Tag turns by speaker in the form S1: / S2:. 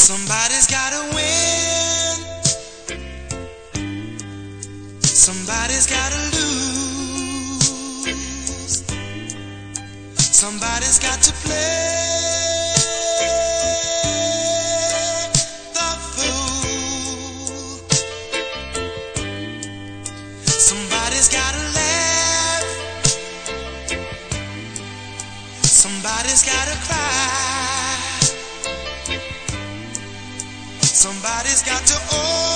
S1: Somebody's gotta win. Somebody's gotta lose. Somebody's got to play the fool. Somebody's gotta laugh. Somebody's gotta cry. Somebody's got to own.